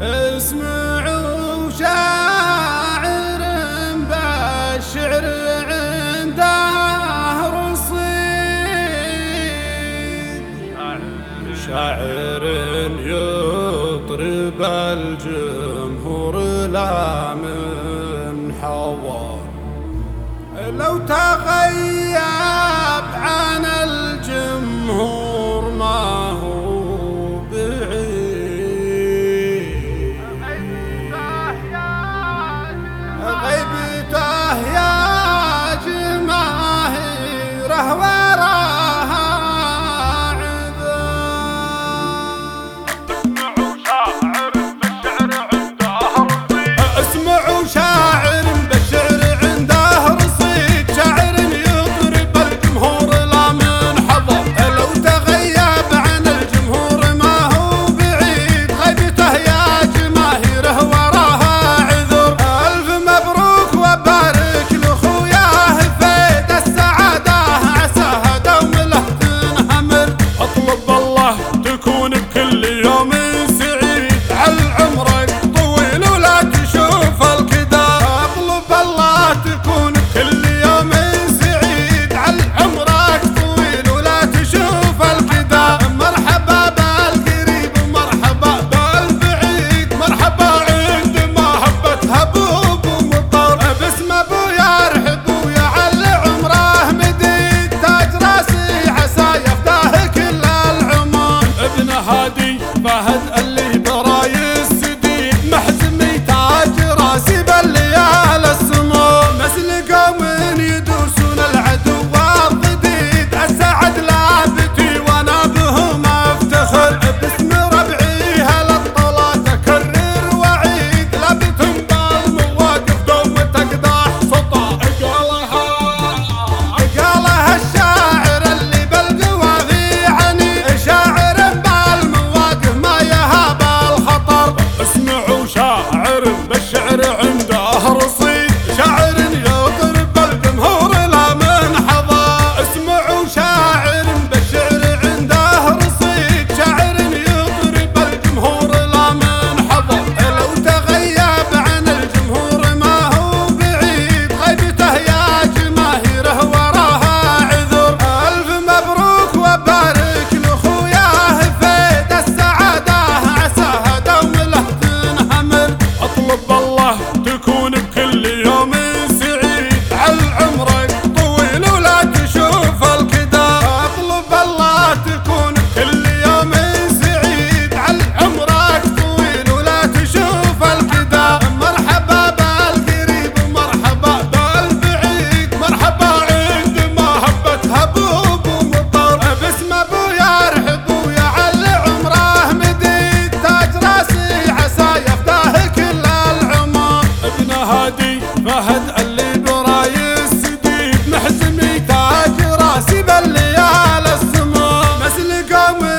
اسمعوا شاعر بالشعر عنده رصيد، شاعر يطرب الجمهور لا من حوار، لو تغيب عن الجمهور ما هو بعيد، غيبته يا جماهيره وراها عذاب. اسمعوا شاعر بالشعر عنده رصيد، شاعر يطرب الجمهور لا من حظر، لو تغيب عن الجمهور ما هو بعيد، غيبته يا جماهيره وراها عذر. ألف مبروك وبارك لأخوياه فيد السعادة، عساها دوم له تنهمر. اطلب الله تكون بكل يوم سعيد، عل عمرك طويل ولا تشوف الكدا. اطلب الله تكون بكل يوم سعيد، عل عمرك طويل ولا تشوف الكدا. مرحبا بالقريب ومرحبا بالبعيد، مرحبا عند محبة هبوب ومطر، باسم ابويا ارحبوا يا عل عمره مديد، تاج راسي عسى يفداه كل العمر. ابن هادي فهد اللي براي السديد، محزمي تاج راسي بالليال السمور، مثل قوم يدوسون العدو والضديد، السعد لابتي وانا بهم افتخر، باسم ربعي هالطلات اكرر وعيد، لابتهم بالمواقف دوم تقدح سطا. قالها الشاعر اللي بالقوافي عني، شاعر بالمواقف ما يهاب الخطر. اسمعوا شاعر بالشعر عنده رصيد، شاعر يطرب الجمهور لا من حظى. اسمعوا شاعر بالشعر عنده رصيد، شاعر يطرب الجمهور لا من حظى، لو تغيب عن الجمهور ما هو بعيد، غيبته يا جماهيره وراها عذر. ألف مبروك وبارك لأخوياه فيد السعادة، عساها دوم له تنهمر. اطلب الله تكون بكل يوم سعيد، عل عمرك طويل ولا تشوف الكدا. اطلب الله تكون بكل يوم سعيد، عل عمرك طويل ولا تشوف الكدا. مرحبا بالقريب ومرحبا بالبعيد، مرحبا عند محبة هبوب ومطر، باسم ابويا ارحبوا يا عل عمره مديد، تاج راسي عسى يفداه كل العمر. ابن هادي فهد اللي براي السديد، محزمي تاج راسي بالليال السمور، مثل قوم